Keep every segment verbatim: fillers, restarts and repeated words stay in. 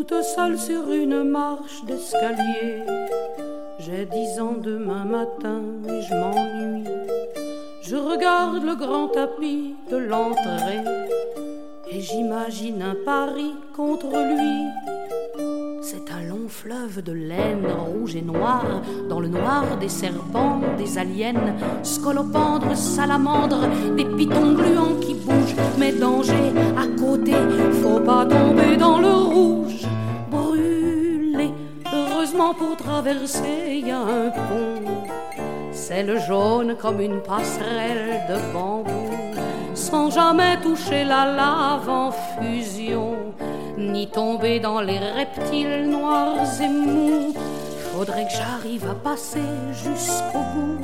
toute seule sur une marche d'escalier. J'ai dix ans demain matin et je m'ennuie. Je regarde le grand tapis de l'entrée et j'imagine un pari contre lui. C'est un long fleuve de laine rouge et noire, dans le noir des serpents, des aliens, scolopendres, salamandres, des pitons gluants qui bougent. Mais danger à côté, faut pas tomber dans le rouge. Brûler, heureusement pour traverser, y a un pont. C'est le jaune comme une passerelle de bambou, sans jamais toucher la lave en fusion, ni tomber dans les reptiles noirs et mous. Faudrait que j'arrive à passer jusqu'au bout.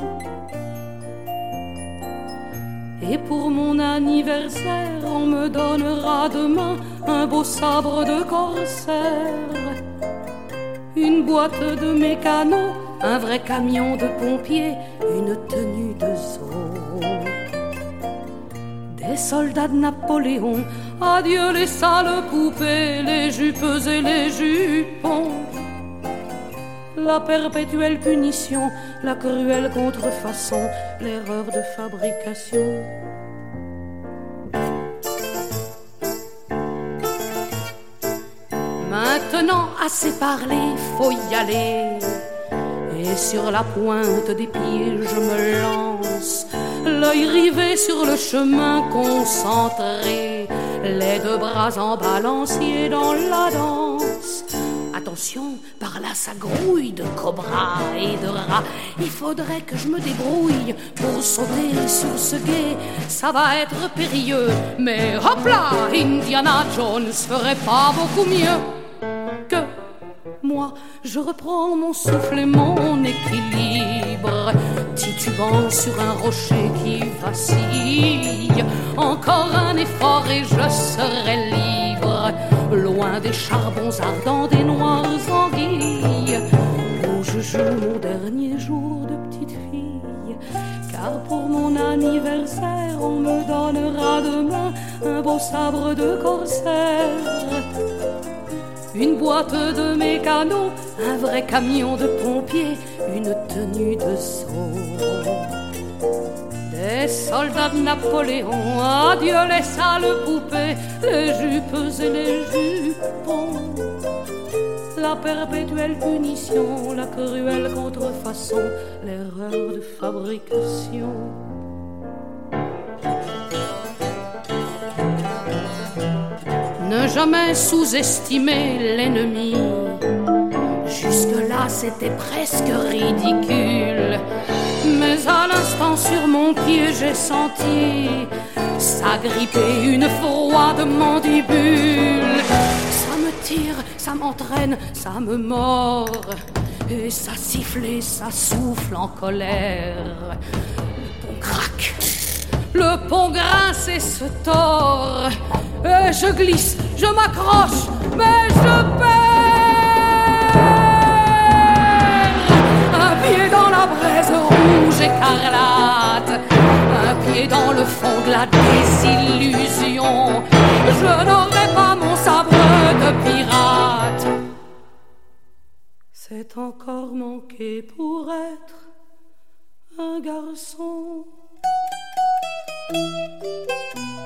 Et pour mon anniversaire, on me donnera demain un beau sabre de corsaire, une boîte de mécano, un vrai camion de pompier, une tenue de Zorro, des soldats de Napoléon. Adieu les sales poupées, les jupes et les jupons. La perpétuelle punition, la cruelle contrefaçon, l'erreur de fabrication. Maintenant, assez parlé, faut y aller. Et sur la pointe des pieds, je me lance, l'œil rivé sur le chemin concentré, les deux bras en balancier dans la danse. Attention, par là ça grouille de cobras et de rats. Il faudrait que je me débrouille pour sauter sur ce gué. Ça va être périlleux, mais hop là, Indiana Jones ferait pas beaucoup mieux que moi. Je reprends mon souffle et mon équilibre, titubant sur un rocher qui vacille. Encore un effort et je serai libre, loin des charbons ardents, des noires anguilles, où je joue mon dernier jour de petite fille. Car pour mon anniversaire, on me donnera demain un beau sabre de corsaire, une boîte de mécano, un vrai camion de pompier, une tenue de Zorro, des soldats de Napoléon. Adieu les sales poupées, les jupes et les jupons. La perpétuelle punition, la cruelle contrefaçon, l'erreur de fabrication. Ne jamais sous-estimer l'ennemi. Jusque-là, c'était presque ridicule. Mais à l'instant, sur mon pied, j'ai senti s'agripper une froide mandibule. Ça me tire, ça m'entraîne, ça me mord. Et ça siffle et ça souffle en colère. Le pont craque, le pont grince et se tord. Et je glisse, je m'accroche, mais je perds. Un pied dans la braise rouge écarlate, un pied dans le fond de la désillusion. Je n'aurai pas mon sabre de pirate. C'est encore manqué pour être un garçon.